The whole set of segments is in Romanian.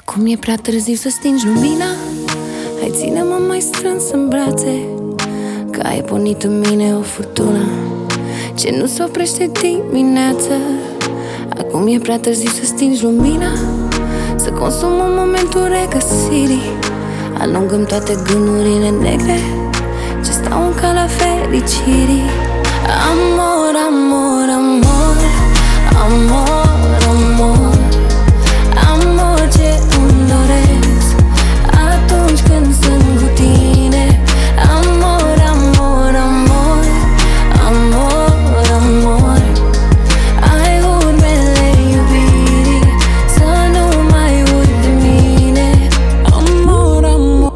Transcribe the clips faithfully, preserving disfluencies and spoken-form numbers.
Acum e prea târziu să stingi lumina. Hai, ține-mă mai strâns în brațe, că ai pornit în mine o furtună ce nu se oprește dimineață. Acum e prea târziu să stingi lumina, să consumăm momentul regăsirii. Alungăm toate gândurile negre ce stau în calea fericirii. Amor, amor, amor, amor, amor, amor ce îmi doresc atunci când sunt cu tine. Amor, amor, amor, amor, amor, ai urmele iubirii, să nu mai uiți de mine. Amor, amor,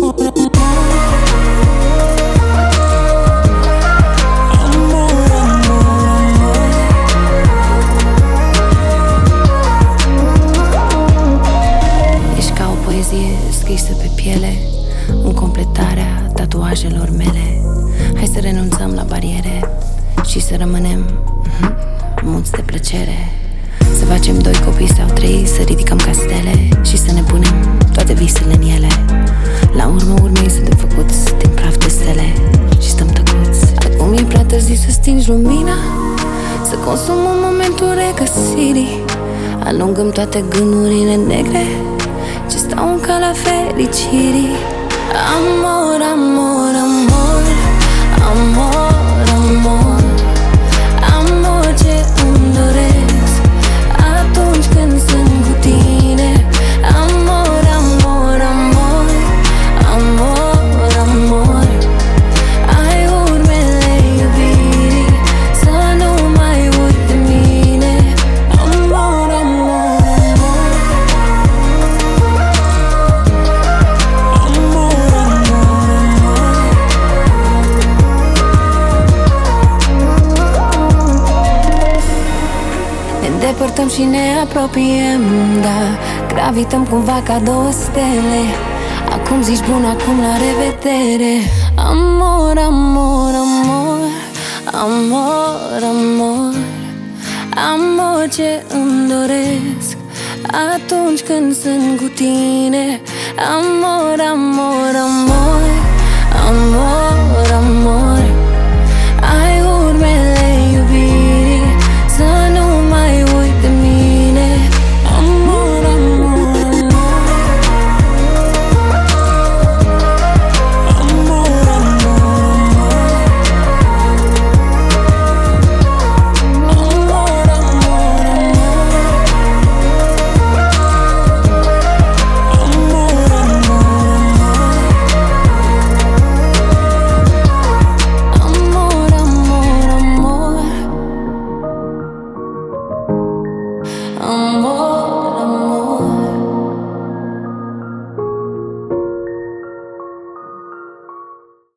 scrisă pe piele, în completarea tatuajelor mele. Hai să renunțăm la bariere și să rămânem uh-huh, mulți de plăcere. Să facem doi copii sau trei, să ridicăm castele și să ne punem toate visele în ele. La urmă urmei suntem făcuți din praf de stele și stăm tăcuți. Acum e prea târziu să stingi lumina, să consumăm momentul regăsirii. Alungăm toate gândurile negre ce stau în calea fericirii. Amor, amor, amor, amor, amor, amor ce îmi doresc atunci când sunt cu tine. Amor, amor, amor, amor, amor, ai urmele iubirii, să nu mai uiți de mine. Amor, amor, depărtăm și ne apropiem, da, gravităm cumva ca două stele. Acum zici bun, acum la revedere. Amor, amor, amor, amor, amor, amor ce îmi doresc atunci când sunt cu tine. Amor, amor, amor, amor,